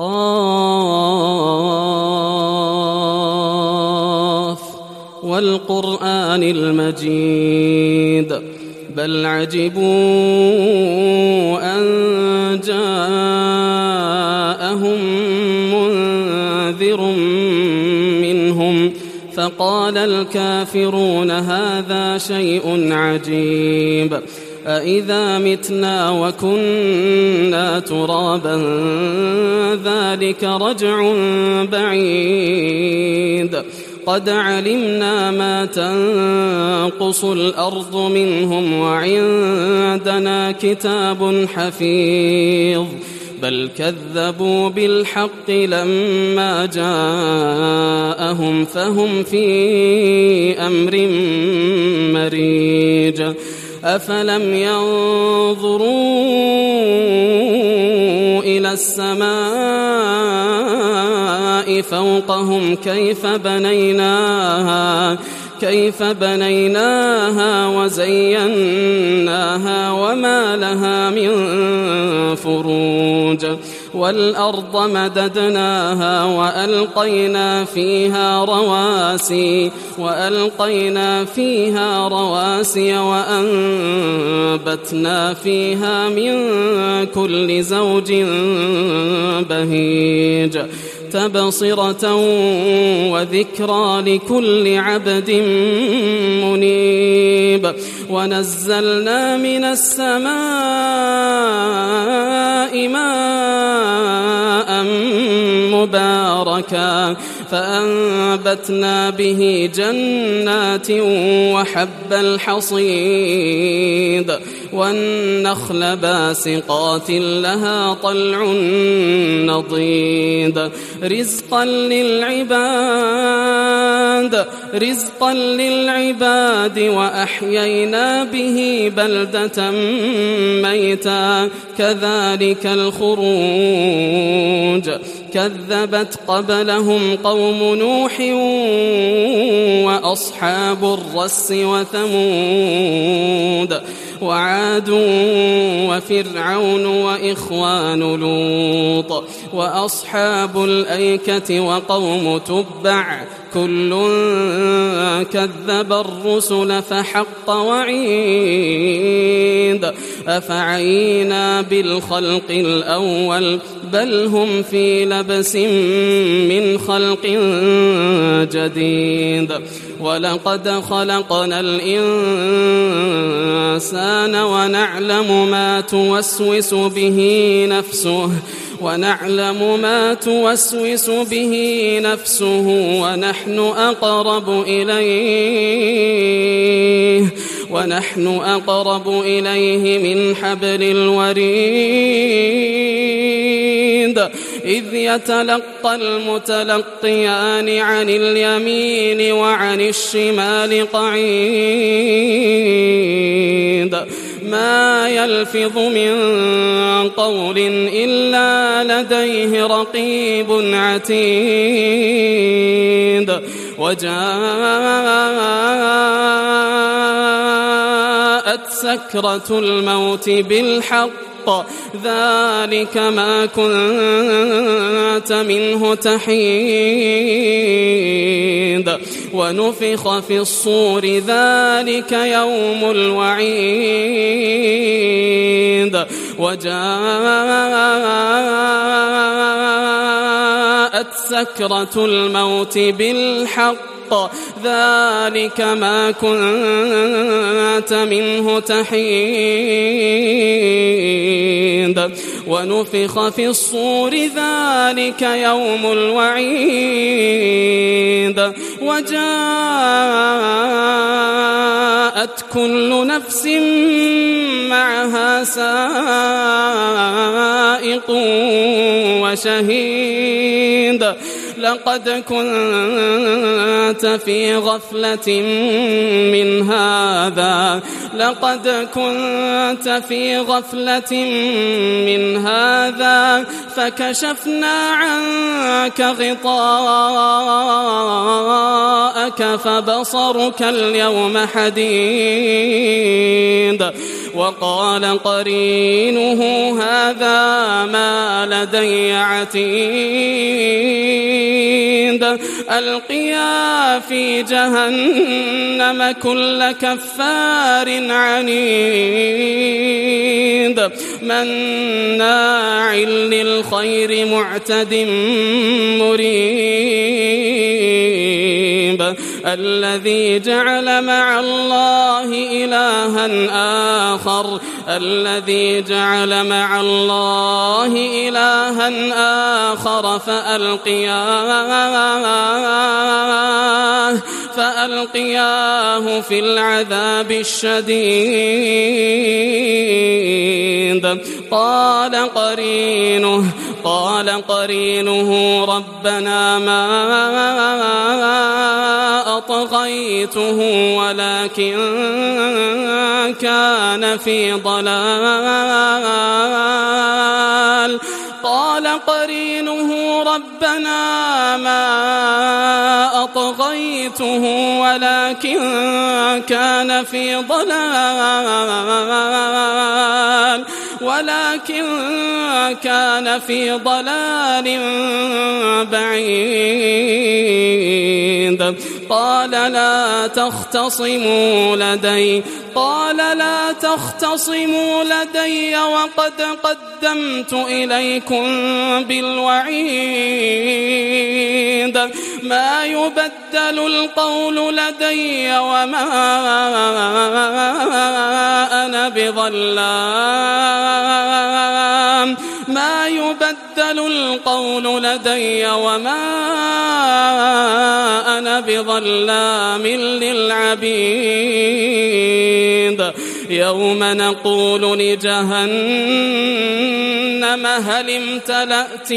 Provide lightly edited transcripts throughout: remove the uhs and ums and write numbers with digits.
قاف والقرآن المجيد بل عجبوا أن جاءهم منذر منهم فقال الكافرون هذا شيء عجيب أإذا متنا وكنا ترابا ذلك رجع بعيد قد علمنا ما تنقص الأرض منهم وعندنا كتاب حفيظ بل كذبوا بالحق لما جاءهم فهم في أمر مريج أفلم ينظروا إلى السماء فوقهم كيف بنيناها وزيناها وما لها من فروج والأرض مددناها وألقينا فيها رواسي وأنبتنا فيها من كل زوج بهيج تبصرة وذكرى لكل عبد منيب ونزلنا من السماء ماء مباركا فأنبتنا به جنات وحب الحصيد والنخل باسقات لها طلع نضيد رزقا للعباد وأحيينا به بلدة ميتا كذلك الخروج كذبت قبلهم قوم نوح وأصحاب الرس وثمود وعاد وفرعون وإخوان لوط وأصحاب الأيكة وقوم تبع كل كذب الرسل فحق وعيد أفعينا بالخلق الأول بل هم في لبس من خلق جديد ولقد خلقنا الإنسان ونعلم ما توسوس به نفسه ونحن أقرب إليه من حبل الوريد إذ يتلقى المتلقيان عن اليمين وعن الشمال قعيد ما يلفظ من قول إلا لديه رقيب عتيد وجاءت سكرة الموت بالحق ذلك ما كنت منه تحيد ونفخ في الصور ذلك يوم الوعيد وجاءت سكرة الموت بالحق ذلك ما كنت منه تحيد ونفخ في الصور ذلك يوم الوعيد وجاءت كل نفس معها سائق وشهيد لقد كنت في غفلة من هذا فكشفنا عنك غطاءك فبصرك اليوم حديد. وقال قرينه هذا ما لدي عتيد. ألقيا في جهنم كل كفار عنيد مناع للخير معتد مريب. الذي جعل مع الله إلها آخر فألقياه في العذاب الشديد. قال قرينه ربنا ما أطغيته ولكن كان في ضلال. قال قرينه ربنا ما أطغيته ولكن كان في ضلال بعيد. قال لا تختصموا لدي وقد قدمت إليكم بالوعيد. ما يبدل القول لدي وما أنا بظلام للعبيد. يوم نقول لجهنم هل امتلأت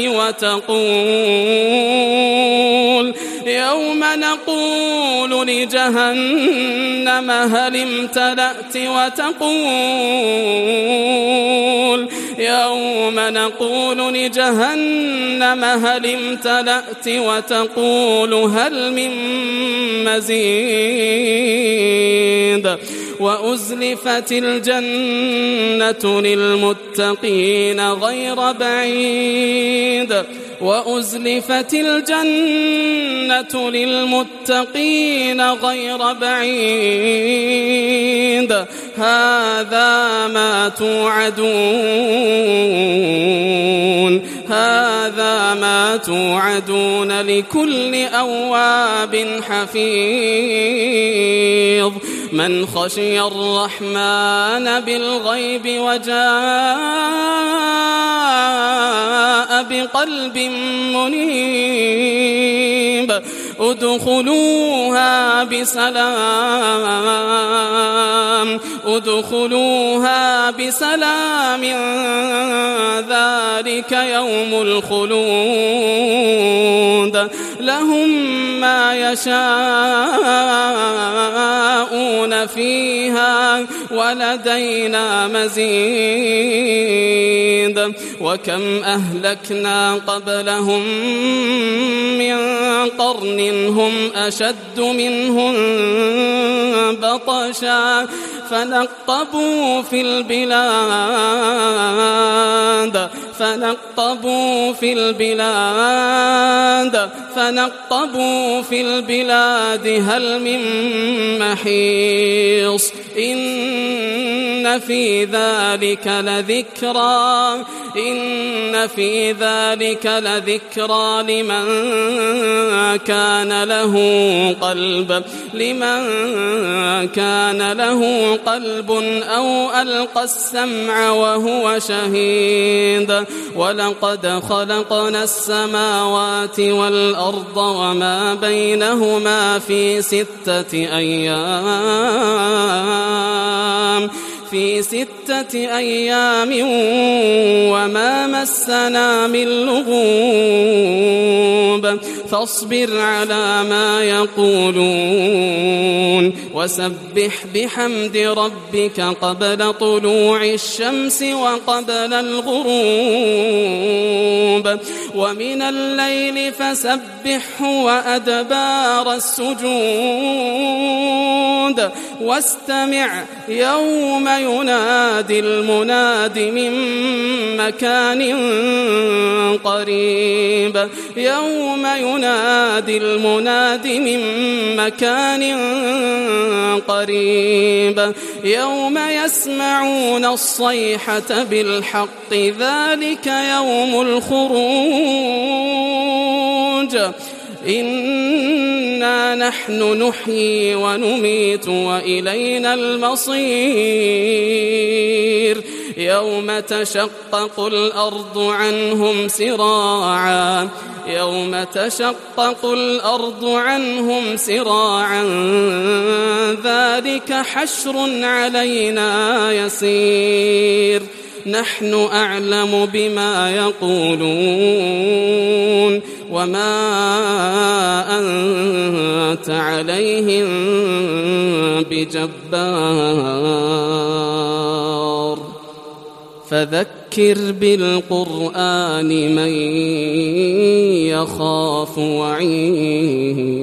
وتقول هل من مزيد. وأزلفت الجنة للمتقين غير بعيد. هذا ما توعدون لكل أواب حفيظ. من خشي الرحمن بالغيب وجاء بقلب منيب ادخلوها بسلام ذلك يوم الخلود. لهم ما يشاءون فيها ولدينا مزيد. وكم أهلكنا قبلهم من قرن هم أشد منهم بطشا فنقبوا في البلاد هل من محيص. إن في ذلك لذكرى لمن كان له قلب أو ألقى السمع وهو شهيد. ولقد خلقنا السماوات والأرض وما بينهما في 6 أيام وما مسنا من لغوب. فاصبر على ما يقولون وسبح بحمد ربك قبل طلوع الشمس وقبل الغروب ومن الليل فسبحه وأدبار السجود واستمع يوم ينادي المناد من مكان قريب يوم ينادي المناد من مكان قريب يوم يسمعون الصيحة بالحق ذلك يوم الخروج إنا نحن نحيي ونميت وإلينا المصير يوم تشقق الأرض عنهم سراعا يوم تشقق الأرض عنهم سراعا ذلك حشر علينا يسير نحن أعلم بما يقولون وما أنت عليهم بجبار فذكر بالقرآن من يخاف وعيد